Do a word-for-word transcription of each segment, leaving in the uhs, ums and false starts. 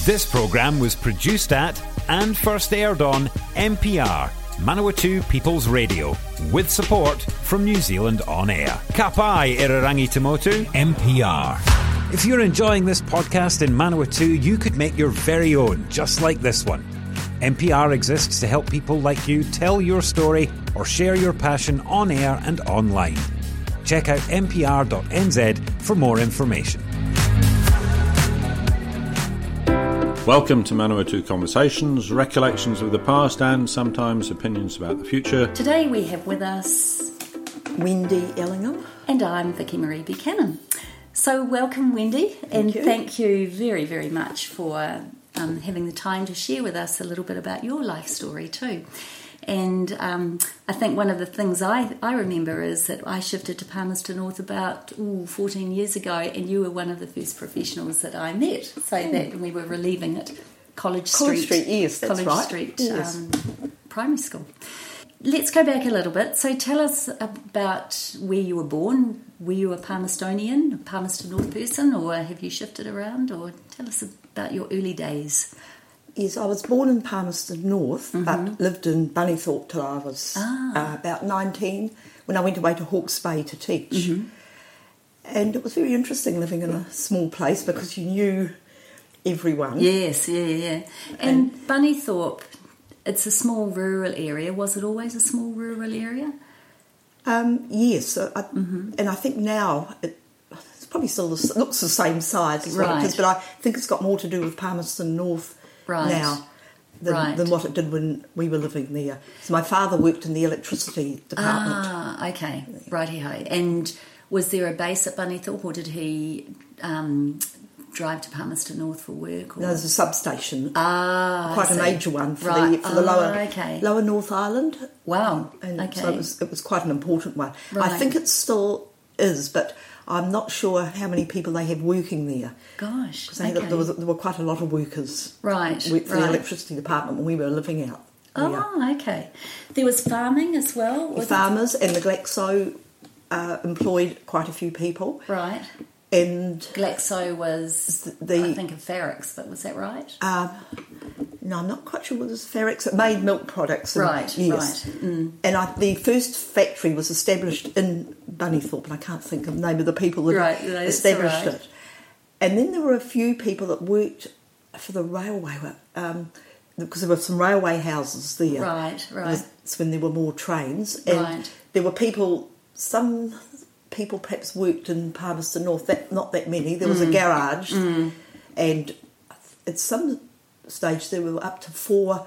This programme was produced at and first aired on M P R, Manawatu People's Radio, with support from New Zealand On Air. Ka pai Irarangi Tamotu, M P R. If you're enjoying this podcast in Manawatu, you could make your very own, just like this one. M P R exists to help people like you tell your story or share your passion on air and online. Check out m p r dot n z for more information. Welcome to Manawatu Conversations, recollections of the past and sometimes opinions about the future. Today we have with us Wendy Ellingham. And I'm Vicky Marie Buchanan. So welcome, Wendy, Thank and you. thank you very, very much for um, having the time to share with us a little bit about your life story too. And um, I think one of the things I, I remember is that I shifted to Palmerston North about ooh, fourteen years ago, and you were one of the first professionals that I met. So mm. that we were relieving at College Street. College Street, yes, that's College right. Street Yes. um, Primary School. Let's go back a little bit. So tell us about where you were born. Were you a Palmerstonian, a Palmerston North person, or have you shifted around? Or tell us about your early days. Yes, I was born in Palmerston North, mm-hmm. but lived in Bunnythorpe till I was ah. uh, about nineteen, when I went away to Hawke's Bay to teach. Mm-hmm. And it was very interesting living in a small place because you knew everyone. Yes, yeah, yeah. And, and Bunnythorpe, it's a small rural area. Was it always a small rural area? Um, yes, I, mm-hmm. and I think now it, it's probably still the, looks the same size as right. what it is, but I think it's got more to do with Palmerston North right. now than, right. than what it did when we were living there. So my father worked in the electricity department. Ah, okay, righty-ho. And was there a base at Bunnythorpe, or did he um, drive to Palmerston North for work? Or? No, there's a substation. Ah, quite I an see. major one for right. the for the oh, lower okay. lower North Island. Wow. And okay. so it was it was quite an important one. Right. I think it still is, but I'm not sure how many people they have working there. Gosh, because okay. there, was, there were quite a lot of workers. Right, for right. the electricity department when we were living out there. Oh, okay. There was farming as well. The farmers it? and the Glaxo uh, employed quite a few people. Right. And Glaxo was, the, the, I think, of Ferrex, but was that right? Uh, no, I'm not quite sure what it was Ferrex. It made milk products. And, right, yes. right. Mm. And I, the first factory was established in Bunnythorpe, and I can't think of the name of the people that right, no, established right. it. And then there were a few people that worked for the railway, um, because there were some railway houses there. Right, right. That's when there were more trains. And right. there were people, some... people perhaps worked in Palmerston North, that, not that many. There was mm. a garage, mm. and at some stage there were up to four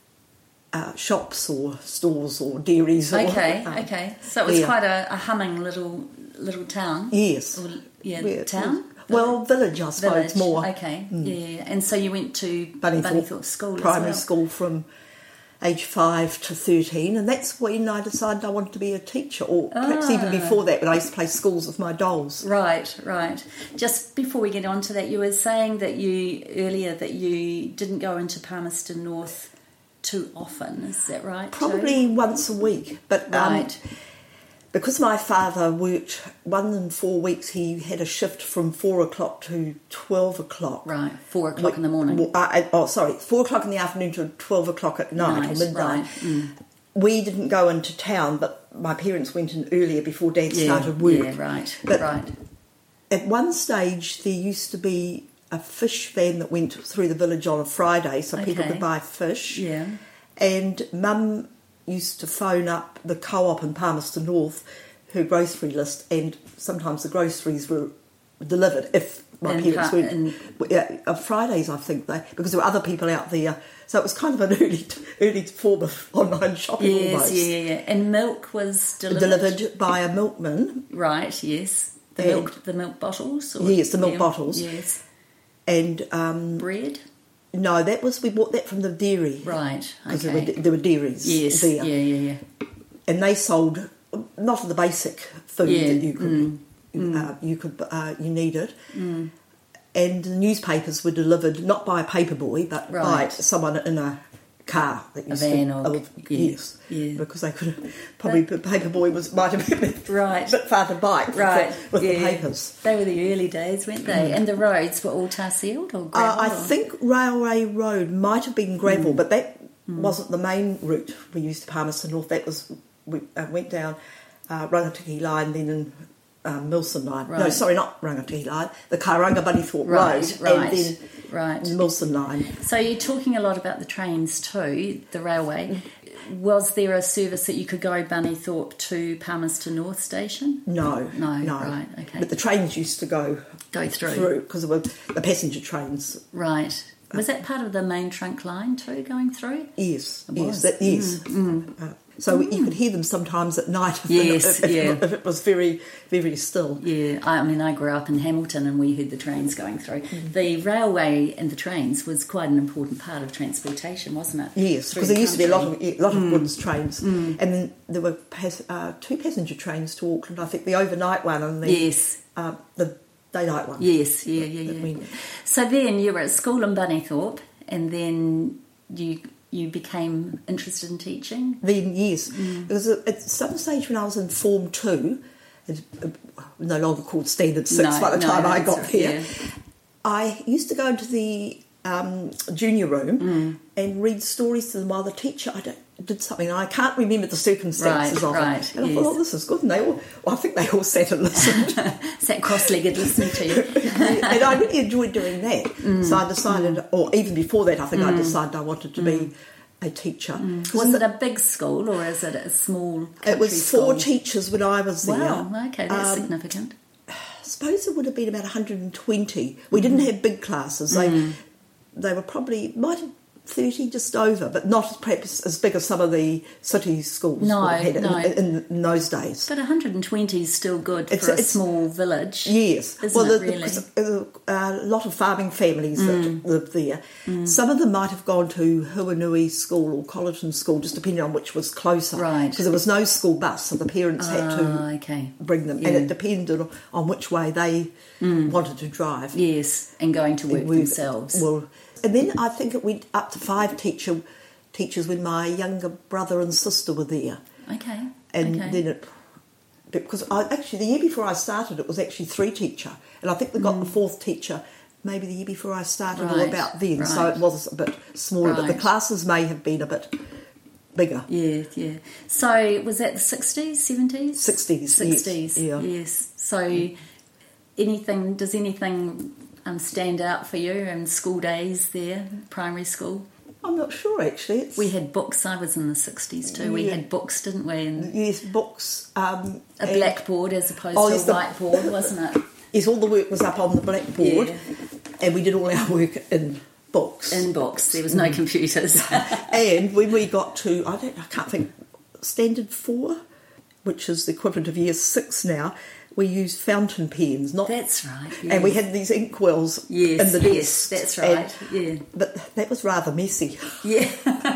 uh, shops or stores or dairies. Okay, or, um, okay. So it was there. quite a, a humming little little town. Yes. Or, yeah, Where, town? Well, village, I suppose, village. more. Okay, mm. yeah. And so you went to Bunnythorpe, Bunnythorpe School primary as well. school from age five to thirteen, and that's when I decided I wanted to be a teacher, or perhaps ah. even before that, when I used to play schools with my dolls. Right, right. Just before we get on to that, you were saying that you earlier that you didn't go into Palmerston North too often. Is that right? Probably Joe? once a week, but right. um, because my father worked one in four weeks, he had a shift from four o'clock to twelve o'clock. Right, four o'clock we, in the morning. Uh, oh, sorry, four o'clock in the afternoon to twelve o'clock at night, night or midnight. Right. Mm. We didn't go into town, but my parents went in earlier before Dad yeah, started work. Yeah, right, but right. At one stage, there used to be a fish van that went through the village on a Friday, so okay. people could buy fish. Yeah. And Mum used to phone up the co-op in Palmerston North, her grocery list, and sometimes the groceries were delivered if my and parents pa- weren't. and Yeah, on Fridays, I think they because there were other people out there, so it was kind of an early, early form of online shopping. Yes, almost. yeah, yeah, yeah. And milk was delivered delivered by a milkman. Right. Yes. The and, milk, the milk bottles. Or, yes, the milk yeah, bottles. Yes. And um, bread. No, that was we bought that from the dairy. Right. Because Okay. there, there were dairies. Yes. There. Yeah, yeah, yeah. And they sold not the basic food yeah. that you could mm. uh, you could uh, you needed. Mm. And the newspapers were delivered not by a paper boy, but right. by someone in a car that used a van to, or oh, yeah, yes, yeah. because they could have probably the paperboy was might have been right. a bit far to bike right. with, with yeah. the papers. They were the early days, weren't they? Mm. And the roads were all tar sealed or gravel? Uh, I or? think Railway Road might have been gravel, mm. but that mm. wasn't the main route we used to Palmerston North. That was we uh, went down uh, Rangatiki line, then in um, Milson line. Right. No, sorry, not Rangatiki line. The Kairanga Bunnythorpe right, Road, right, and then right. Milson line. So you're talking a lot about the trains too, the railway. Was there a service that you could go Bunnythorpe to Palmerston North Station? No, no, no. Right, okay. But the trains used to go go through because of the passenger trains. Right. Was that part of the main trunk line too, going through? Yes, it yes, was. that, yes. Mm, mm. Uh, so mm. you could hear them sometimes at night. If, yes, if, yeah. if it was very, very still. Yeah, I mean, I grew up in Hamilton and we heard the trains going through. Mm. The railway and the trains was quite an important part of transportation, wasn't it? Yes, because the there used country. to be a lot of a lot of mm. goods trains, mm. and then there were pas- uh, two passenger trains to Auckland. I think the overnight one and the yes, uh, the daylight one. Yes, yeah, yeah, yeah. We, so then you were at school in Bunnythorpe, and then you you became interested in teaching? Then, yes. Mm. It was a, at some stage when I was in Form two, it's no longer called Standard six no, by the no, time I got right, there, yeah. I used to go into the um, junior room mm. and read stories to them while the teacher I don't, did something. And I can't remember the circumstances right, of right, it. And yes. I thought, oh, this is good. And they all, well, I think they all sat and listened. Sat cross-legged listening to you. And I really enjoyed doing that. Mm. So I decided, mm. or even before that, I think mm. I decided I wanted to mm. be a teacher. Mm. Was it a big school or is it a small country It was four school? teachers when I was there. Wow, okay, that's um, significant. I suppose it would have been about one hundred twenty. We mm. didn't have big classes. They mm. they were probably, might have thirty, just over, but not perhaps as big as some of the city schools no, would have had no. in, in, in those days. But one hundred twenty is still good it's, for a it's, small village. Yes. Isn't well, it the, really? The, a lot of farming families mm. that lived there. Mm. Some of them might have gone to Huanui School or Colleton School, just depending on which was closer. Right. Because there was no school bus, so the parents ah, had to okay. bring them. Yeah. And it depended on which way they mm. wanted to drive. Yes, and going to work we, themselves. Well, and then I think it went up to five teacher teachers when my younger brother and sister were there. Okay. And okay. then it, because I actually the year before I started, it was actually three teacher, and I think we got mm. the fourth teacher maybe the year before I started right. or about then. Right. So it was a bit smaller, right. but the classes may have been a bit bigger. Yeah, yeah. So was that the sixties, seventies? Sixties, sixties. Yes. Yeah. Yes. So anything? Does anything um, stand out for you in school days there, primary school? I'm not sure actually. It's, we had books. I was in the sixties too. We yeah. had books, didn't we? And yes, books. Um, a blackboard as opposed oh, to yes, a whiteboard, the, wasn't it? Yes, all the work was up on the blackboard, yeah. and we did all our work in books. In books. There was no mm. computers. And when we got to, I don't, I can't think, standard four, which is the equivalent of year six now, we used fountain pens. Not that's right. Yes. And we had these inkwells yes, in the yes, desks. that's right. And, yeah, but that was rather messy. Yeah,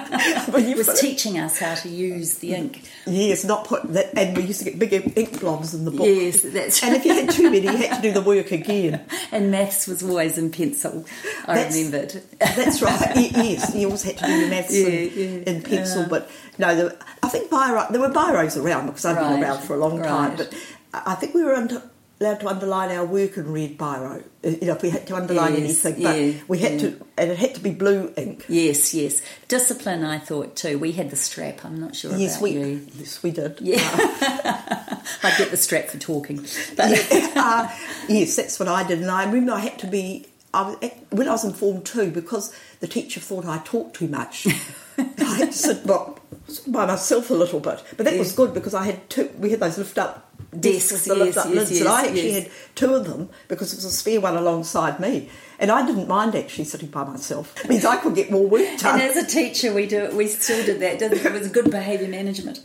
it was teaching us how to use the ink. Yes, not put that, and we used to get big ink blobs in the book. Yes, that's right. And if you had too many, you had to do the work again. And maths was always in pencil. I that's, remembered. That's right. Yes, you always had to do your maths yeah, in, yeah. in pencil. Yeah. But no, there, I think biro, there were biros around because I've right. been around for a long right. time. But I think we were under, allowed to underline our work in red biro. You know, if we had to underline yes, anything, but yeah, we had yeah. to, and it had to be blue ink. Yes, yes. Discipline, I thought too. We had the strap. I'm not sure yes, about we, you. Yes, we did. Yeah, uh, I get the strap for talking. But yeah, uh, yes, that's what I did, and I remember I had to be. I was, when I was in Form Two, because the teacher thought I talked too much. I had to sit by, by myself a little bit, but that yeah. was good because I had two. We had those lift up desks, desks the lift yes, up yes, lids, yes, and I actually yes. had two of them because it was a spare one alongside me, and I didn't mind actually sitting by myself. It means I could get more work done. And as a teacher, we do we still did that. Didn't it? It was good behaviour management.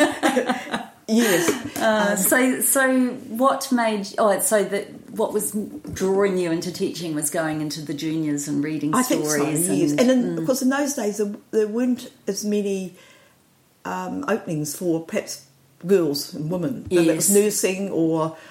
Yes. Uh, um, so, so what made? Oh, so that what was drawing you into teaching was going into the juniors and reading I stories. think so. And, Yes, and in, mm. because in those days there, there weren't as many um, openings for perhaps girls and women. Yes. Whether it was nursing or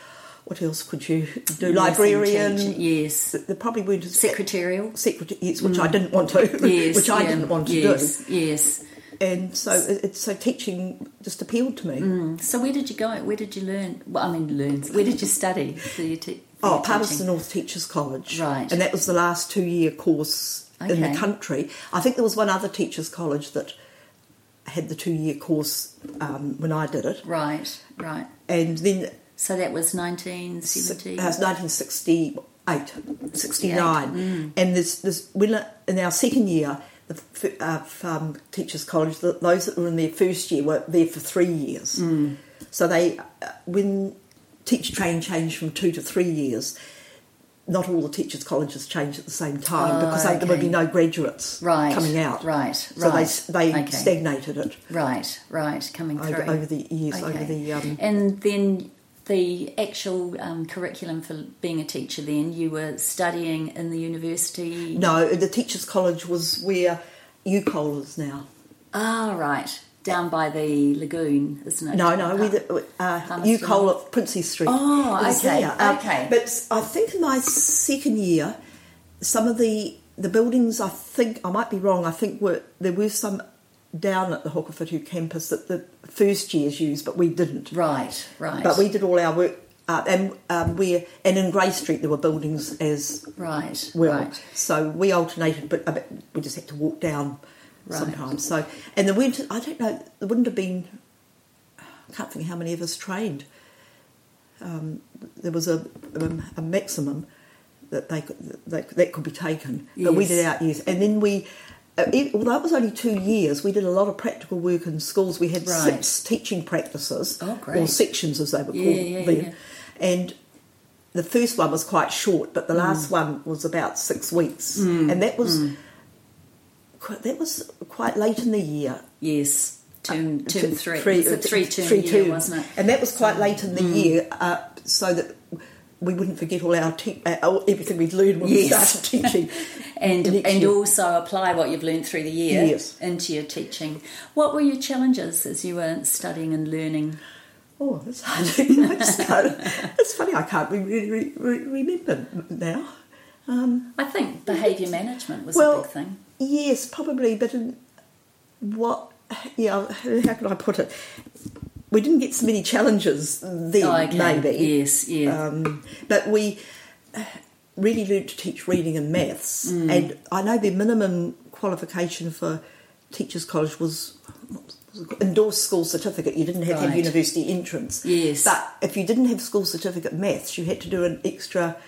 what else could you do? Nursing, Librarian. teacher, yes. They probably weren't Secretarial. Secretary, yes, which mm. I didn't want to. Yes, which I yeah, didn't want to yes, do. Yes. And so, it, so teaching just appealed to me. Mm. So where did you go? Where did you learn? Well, I mean, learn. Where did you study for your te- for Oh, your Palmerston North Teachers College. Right. And that was the last two-year course okay. in the country. I think there was one other teachers' college that had the two-year course um, when I did it. Right, right. And then... So that was nineteen seventy? Uh, nineteen sixty-eight, sixty-nine. Mm. And there's, there's, when, in our second year, the uh, um, Teachers College, the, those that were in their first year were there for three years. Mm. So they, uh, when teacher training changed from two to three years, not all the teachers' colleges changed at the same time oh, because okay. there would be no graduates right, coming out. Right, so right. So they, they okay. stagnated it. Right, right, coming over, through. Over the years, okay. over the... Um, and then the actual um, curriculum for being a teacher then, you were studying in the university? No, the Teachers' College was where U C O L is now. Ah, right. Down by the lagoon, isn't it? No, no, we uh, U C O L at Princey Street. Oh, okay, um, okay. But I think in my second year, some of the the buildings, I think, I might be wrong, I think were there were some down at the Hokowhitu campus that the first years used, but we didn't. Right, right. But we did all our work, uh, and um, we and in Grey Street there were buildings as right, well. Right. So we alternated, but, but we just had to walk down. Right. Sometimes. So, and the winter, I don't know, there wouldn't have been, I can't think how many of us trained. Um, there was a, a, a maximum that they could, that, that could be taken. Yes. But we did our years. And then we, uh, it, although it was only two years, we did a lot of practical work in schools. We had right. six teaching practices, oh, great. or sections as they were yeah, called yeah, then. Yeah. And the first one was quite short, but the mm. last one was about six weeks. Mm. And that was... Mm. That was quite late in the year. Yes, term, uh, term three. three it was a three term three year, terms. wasn't it? And that was quite late in the mm. year, uh, so that we wouldn't forget all our te- uh, everything we'd learned when yes. we started teaching. and and year. also apply what you've learned through the year yes. into your teaching. What were your challenges as you were studying and learning? Oh, that's hard. I just can't, it's funny, I can't really re- re- remember now. Um, I think behaviour management was well, a big thing. Yes, probably, but in what, yeah, how can I put it? We didn't get so many challenges then, oh, okay. maybe. Yes, yeah. Um, but we really learned to teach reading and maths. Mm. And I know the minimum qualification for Teachers' College was, was it, endorsed school certificate. You didn't have to right. have university entrance. Yes. But if you didn't have school certificate maths, you had to do an extra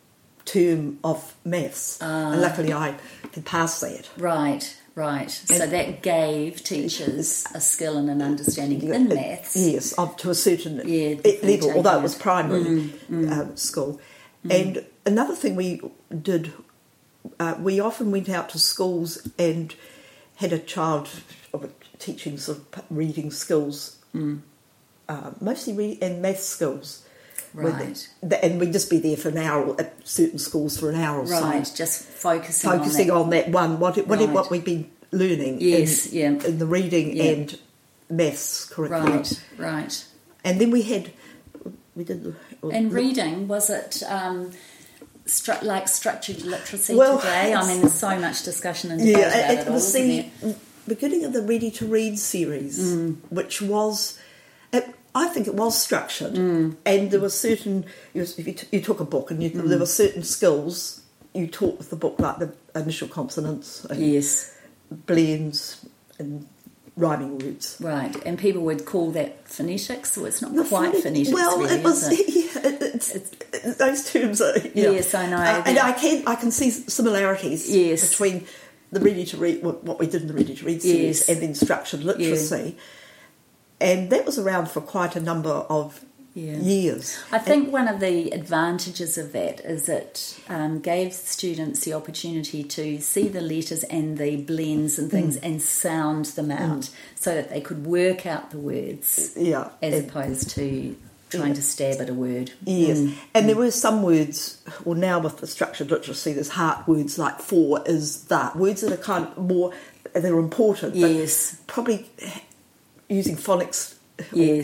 term of maths, uh, and luckily I could pass that. Right, right. So and that gave teachers a skill and an understanding in maths. Yes, up to a certain yeah, level, although it was primary mm, mm. Um, school. Mm. And another thing we did, uh, we often went out to schools and had a child teaching sort of reading skills, mm. uh, mostly read and maths skills. Right. The, and we'd just be there for an hour at certain schools for an hour or so. Right, just focusing, focusing on that, on that one, what, what, right. what we've been learning yes, in, yeah. in the reading yeah. and maths curriculum. Right, right. And then we had, we did... Well, and reading, was it um, stru- like structured literacy well, today? I mean, there's so much discussion and debate yeah, about it, it all, was isn't the there? beginning of the Ready to Read series, mm. which was... It, I think it was structured, mm. and there were certain. You, if you, t- you took a book, and you, mm. there were certain skills you taught with the book, like the initial consonants, and yes, blends, and rhyming words. Right, and people would call that phonetics, so it's not the quite phonic- phonetics. Well, really, it was. Is it? Yeah, it, it's, it's, those terms are. Yeah. Yes, I know, uh, and I can I can see similarities. Yes. Between the Ready to Read, what we did in the Ready to Read series, yes. and then structured literacy. Yeah. And that was around for quite a number of yeah. years. I think and, one of the advantages of that is it um, gave students the opportunity to see the letters and the blends and things mm. and sound them out mm. so that they could work out the words yeah. as and, opposed to trying yeah. to stab at a word. Yes, mm. and mm. there were some words, well now with the structured literacy there's heart words like for, is, that. Words that are kind of more, they're important. Yes. But probably... using phonics, yes,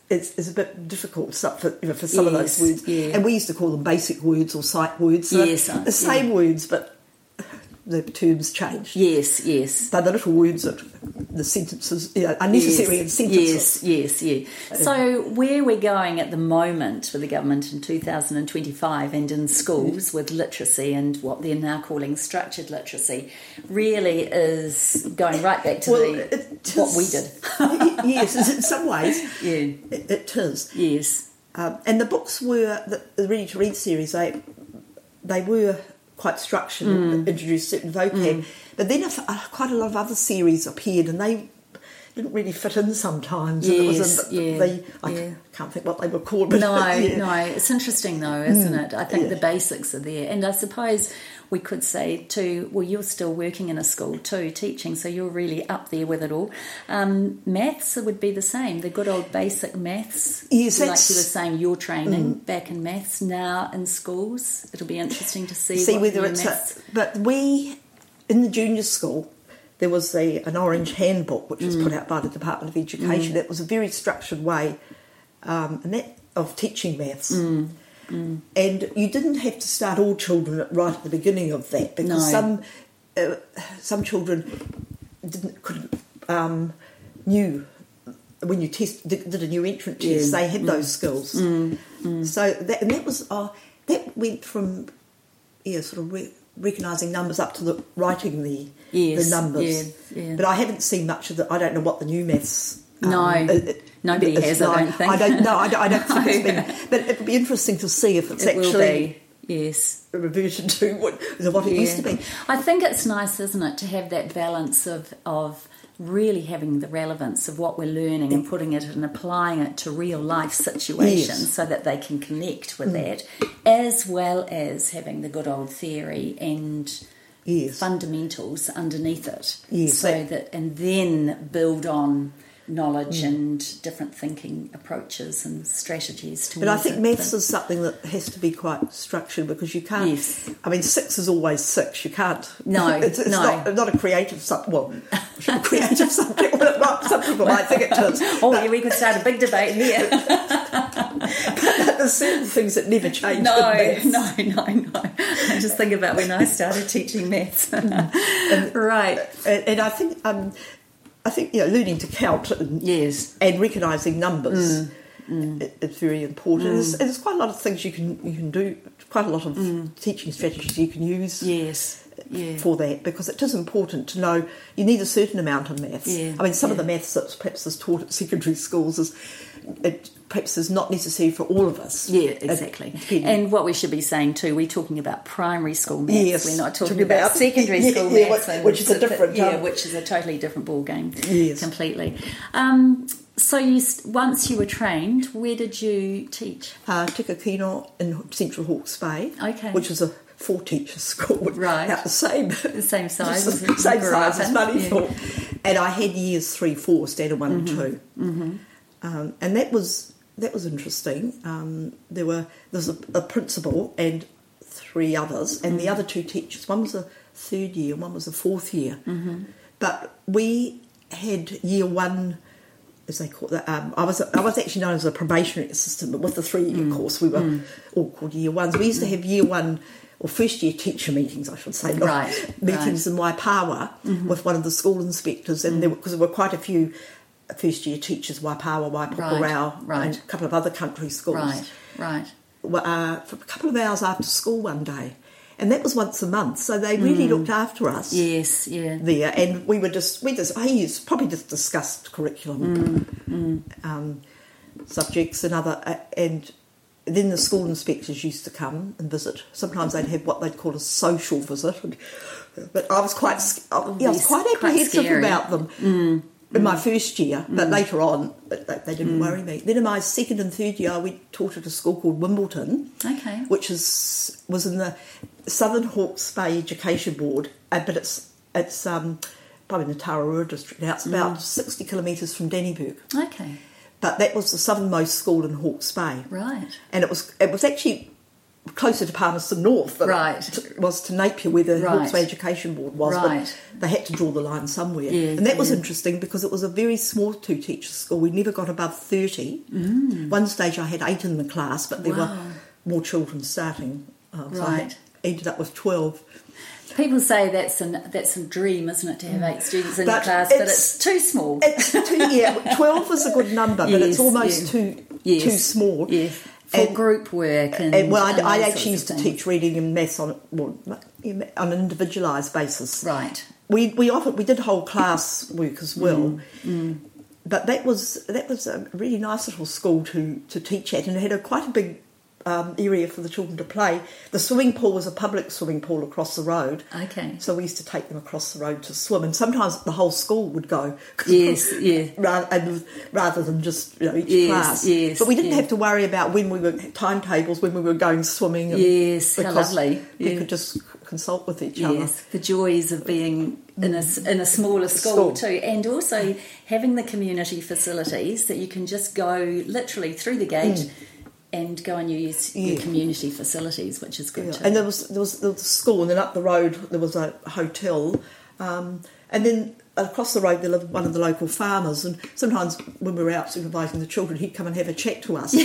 it's, it's a bit difficult for, you know, for some yes, of those words. Yeah. And we used to call them basic words or sight words. So yes, the yeah. same words, but the terms changed. Yes, yes. They're the little words that the sentences, you know, are necessary yes, in sentences. Yes, yes, yeah. So where we're going at the moment with the government in two thousand twenty-five and in schools with literacy and what they're now calling structured literacy really is going right back to well, the, is, what we did. Yes, in some ways. Yeah. It, it is. Yes. Um, and the books were, the, the Ready to Read series, they, they were quite structured Mm. and introduced certain vocab. Mm. But then a, a, quite a lot of other series appeared and they didn't really fit in sometimes. Yes, and it was in, yeah, they, I yeah. can't think what they were called. But No, yeah. no, it's interesting though, isn't Mm, it? I think yeah. the basics are there. And I suppose we could say too, well, you're still working in a school too, teaching, so you're really up there with it all. Um, maths would be the same, the good old basic maths. Yes, like you were that's- saying, you're training Mm. back in maths now in schools. It'll be interesting to see, See what whether new it's maths... a, but we in the junior school there was a, an orange handbook which was Mm. put out by the Department of Education. Mm. That was a very structured way um, and that of teaching maths. Mm. Mm. And you didn't have to start all children at, right at the beginning of that because No. some uh, some children didn't couldn't um, knew when you test did, did a new entrant test Yeah. they had Mm. those skills. Mm. Mm. So that and that was uh, that went from yeah sort of re- recognising numbers up to the writing the Yes, the numbers. yeah, yeah. But I haven't seen much of the. I don't know what the new maths. No, it- it- nobody it's has, I like- don't think. I don't know. I don't, I don't think it's No. been. But it would be interesting to see if it's It will actually be, yes. reverted to what, what it Yeah. used to be. I think it's nice, isn't it, to have that balance of of really having the relevance of what we're learning and putting it and applying it to real life situations Yes. so that they can connect with Mm. that, as well as having the good old theory and Yes. fundamentals underneath it. Yes, So that- that and then build on knowledge Mm. and different thinking approaches and strategies towards But I think it. maths But- is something that has to be quite structured because you can't. Yes. I mean, six is always six. You can't. No, it's, it's no. not not a creative subject. Well, a creative subject. Well, it might- some people might think it is. Oh, yeah, we could start a big debate here. But there's certain things that never change. No, in no, maths. no, no. I just think about when I started teaching maths. And- Right. And, and I think um, I think you know learning to count and, Yes. and recognising numbers i- is very important. There's, there's quite a lot of things you can you can do. Quite a lot of teaching strategies you can use. Yes. Yeah. For that, because it is important to know you need a certain amount of maths. Yeah, I mean, some of yeah. the maths that perhaps is taught at secondary schools is it perhaps is not necessary for all of us. Yeah, It- exactly. it- And what we should be saying too, we're talking about primary school maths. Yes, We're not talking talking about, about- secondary yeah, school yeah, maths, which- and which is a different, yeah, um, which is a totally different ball game. Yes. Completely. Um, so you once you were trained, where did you teach? uh, Tikakino in Central Hawke's Bay, Okay. which is a four-teacher school, Right. about the same, The same size, just as the same grew up size as in? Moneythorpe. Yeah. And I had years three, four, standard one and two, Mm-hmm. um, and that was that was interesting. Um, there were there was a, a principal and three others, and Mm-hmm. the other two teachers. One was a third year, and one was a fourth year. Mm-hmm. But we had year one, as they call it. Um, I was I was actually known as a probationary assistant, but with the three year Mm. course, we were all called year ones. We used to have year one or first year teacher meetings, I should say, not Right, meetings in Waipawa with one of the school inspectors, and there because there were quite a few first year teachers, Waipawa, Waipukurau, Right, right. and a couple of other country schools. Right, right. Well, Uh, for a couple of hours after school one day, and that was once a month. So they really looked after us. Yes, yeah. There, and we were just we just I used probably just discussed curriculum Mm, um, subjects and other uh, and then the school inspectors used to come and visit. Sometimes they'd have what they'd call a social visit, and, but I was quite sc- I, yeah, I was quite Quite apprehensive scary. about them in my first year. But later on, they, they didn't worry me. Then in my second and third year, we taught at a school called Wimbledon, Okay. which is was in the Southern Hawke's Bay Education Board, uh, but it's it's um, probably in the Tararua district now. It's about sixty kilometres from Dannyburg. Okay. But that was the southernmost school in Hawke's Bay, Right. and it was it was actually closer to Palmerston North than right. it was to Napier, where the right. Hawke's Education Board was. Right. But they had to draw the line somewhere. Yeah, and that was yeah. interesting because it was a very small two-teacher school. We never got above thirty. Mm. One stage I had eight in the class, but there Wow. were more children starting. Um, so I Right. had, ended up with twelve. People say that's an that's a dream, isn't it, to have eight students in But your class, it's- but it's too small. It's too, yeah, twelve is a good number, but Yes, it's almost yeah. too Yes. too small. Yeah, for And- group work and, And, well, I, and I those actually used sorts to of teach reading and maths on well, on an individualised basis. things. Right. We we often we did whole class work as well, Mm, but that was that was a really nice little school to, to teach at, and it had a quite a big um, area for the children to play. The swimming pool was a public swimming pool across the road. Okay. So we used to take them across the road to swim, and sometimes the whole school would go. Yes, yeah. rather, and rather than just you know each Yes, class. yes, but we didn't yeah. have to worry about when we were timetables when we were going swimming. And Yes, how because lovely. We Yeah. could just consult with each other. Yes, the joys of being in a, s- in a smaller school, School. too, and also having the community facilities that you can just go literally through the gate and go and use your Yeah. community facilities, which is good Yeah. too. And there was there was there was a school, and then up the road there was a hotel, um, and then across the road there lived one of the local farmers. And sometimes when we were out supervising the children, he'd come and have a chat to us.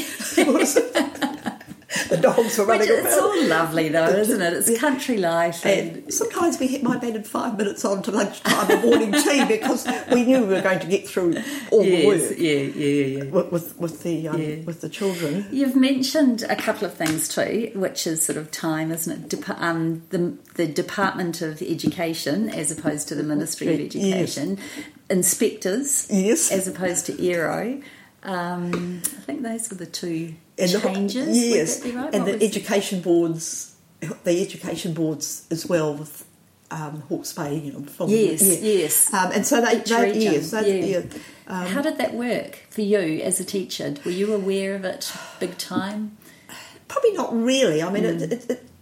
The dogs were Which, running it's around. all lovely though, isn't it? It's country life. And, And sometimes we hit my bed at five minutes on to lunchtime of morning tea because we knew we were going to get through all the yes, work yeah, yeah, yeah. with with, with the um, Yeah. with the children. You've mentioned a couple of things too, which is sort of time, isn't it? Dep- um, the, the Department of Education as opposed to the Ministry of Yes. Education, inspectors Yes. as opposed to ERO. Um, I think those were the two And the- changes. yes, Would that be right? and What the was- education boards, the education boards as well with um, Hawke's Bay, you know, from Yes, yeah. yes. Um, and so they, Each they region, yes, they, yeah. yeah. Um, How did that work for you as a teacher? Were you aware of it big time? probably not really. I mean, Mm. it, it, it,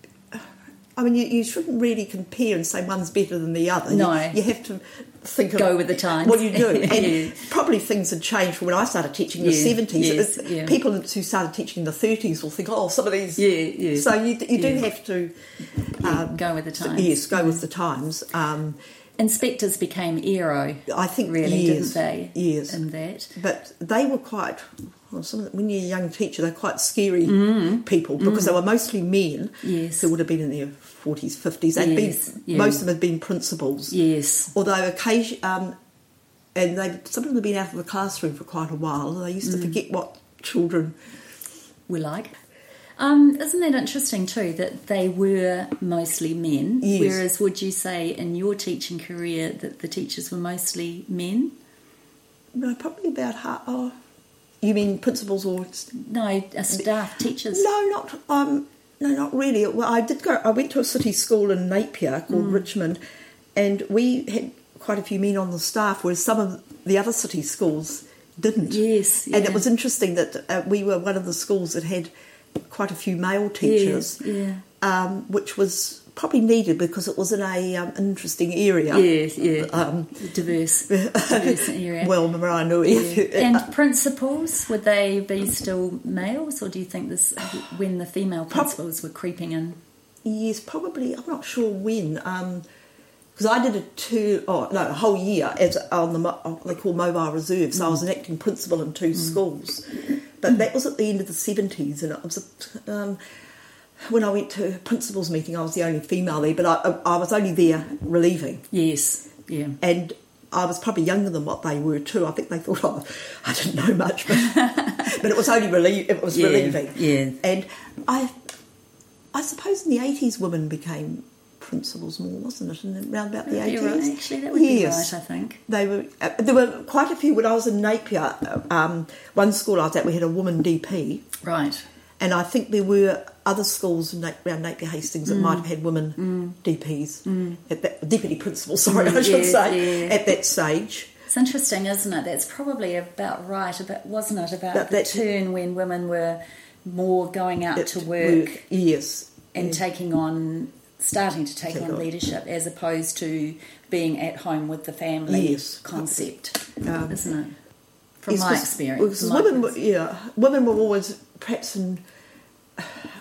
I mean, you, you shouldn't really compare and say one's better than the other. No. You, you have to think of Go with the times. what you do. And Yeah. probably things had changed from when I started teaching in the Yeah, seventies. yes, It- yeah. People who started teaching in the thirties will think, oh, some of these. Yeah, yeah. So you, you do Yeah. have to. Um, Go with the times. Yes, go with the times. Um, Inspectors became ERO. I think really, yes, didn't they? yes. In that. But they were quite, well, some of the, when you're a young teacher, they're quite scary people because they were mostly men Mm. Yes. who would have been in their forties, fifties. They'd Yes, been, yeah. Most of them had been principals. Yes. Although occasion, um, and they some of them had been out of the classroom for quite a while. And they used Mm. to forget what children. We like. Um, isn't that interesting too that they were mostly men? Yes. Whereas, would you say in your teaching career that the teachers were mostly men? No, probably about half. Oh, you mean principals or? No, uh, staff teachers. No, not um, no, not really. Well, I did go. I went to a city school in Napier called Mm. Richmond, and we had quite a few men on the staff, whereas some of the other city schools didn't. Yes, and yeah. it was interesting that uh, we were one of the schools that had quite a few male teachers, Yes, yeah. um, which was probably needed because it was in a um, interesting area. Yes, yeah. Um, diverse, diverse area. well, Maranui. Yeah. And principals, would they be still males, or do you think this when the female principals were creeping in? Yes, probably. I'm not sure when. Because I did a two, oh no, a whole year as on the mo- what they call mobile reserve. So I was an acting principal in two schools, but that was at the end of the seventies, and it was a, um, when I went to a principals meeting, I was the only female there, but I, I was only there relieving, Yes, yeah. and I was probably younger than what they were too. I think they thought oh, I didn't know much, but, but it was only relieve. It was Yeah, relieving, yeah. and I, I suppose in the eighties, women became principals more, wasn't it? And around about the You're eighties, right, actually, that would yes. be right, I think. They were. Uh, there were quite a few when I was in Napier. Um, one school I was at, we had a woman D P, Right. and I think there were other schools in, around Napier Hastings that Mm. might have had women D Ps, at that, deputy principals. Sorry, I should Yeah, say yeah. at that stage. It's interesting, isn't it? That's probably about right, about, wasn't it, about That- the that- turn when women were more going out It to work were- yes, and yeah. taking on, starting to take Take on on. leadership as opposed to being at home with the family Yes. concept, Um, isn't it? From Yes, my 'cause- experience. well, 'cause my women, were, experience. yeah, women were always perhaps in.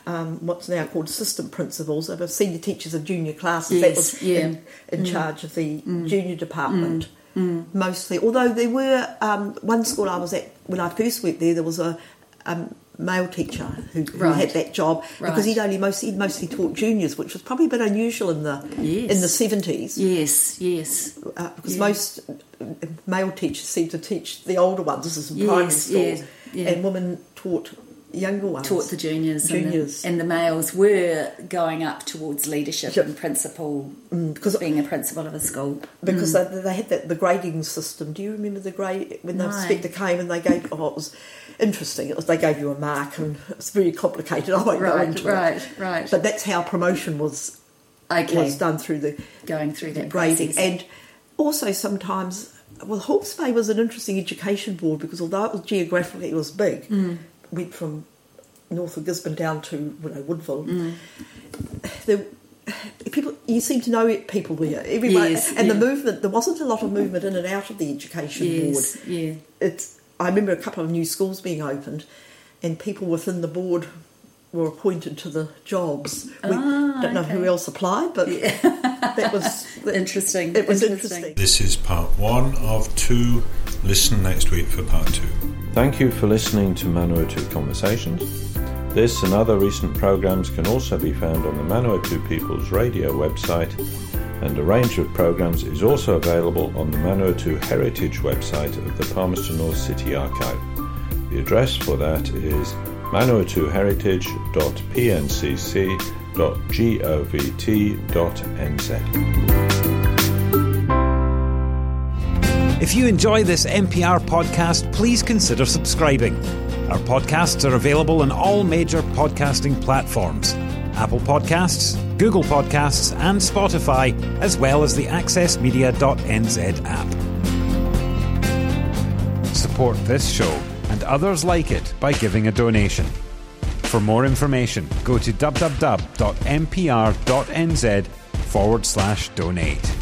um, what's now called assistant principals. They were senior teachers of junior classes. Yes, that was yeah. in, in Mm. charge of the Mm. junior department, Mm. mostly. Although there were, um, one school I was at, when I first went there, there was a um, male teacher who, who Right. had that job, Right. because he'd only mostly, he'd mostly taught juniors, which was probably a bit unusual in the Yes. in the seventies. Yes, yes. Uh, because Yeah. most male teachers seem to teach the older ones. This is in primary Yes, school, yeah, yeah. and women taught younger ones. Taught the juniors, Juniors. And, the, and the males were going up towards leadership Yep. and principal, because being a principal of a school. because they, they had that the grading system. Do you remember the grade when the No. inspector came and they gave? Oh, it was interesting. It was, they gave you a mark, and it's very complicated. I won't go Right, into right, it. right. But that's how promotion was Okay, was done through the going through that grading, process. and also sometimes. Well, Hawke's Bay was an interesting education board, because although it was geographically it was big, Mm. went from north of Gisborne down to you know, Woodville. Mm. The people, you seem to know people there. Everyone, Yes, and yeah. the movement. There wasn't a lot of movement in and out of the education Yes, board. yeah. It's. I remember a couple of new schools being opened, and people within the board were appointed to the jobs. We Ah, don't know who okay. else applied, but that was Interesting. It was interesting. interesting. This is part one of two. Listen next week for part two. Thank you for listening to Manawatu Conversations. This and other recent programs can also be found on the Manawatu People's Radio website, and a range of programs is also available on the Manawatu Heritage website of the Palmerston North City Archive. The address for that is manawatu heritage dot p n c c dot govt dot n z. If you enjoy this N P R podcast, please consider subscribing. Our podcasts are available on all major podcasting platforms: Apple Podcasts, Google Podcasts, and Spotify, as well as the access media dot n z app. Support this show and others like it by giving a donation. For more information, go to w w w dot n p r dot n z forward slash donate.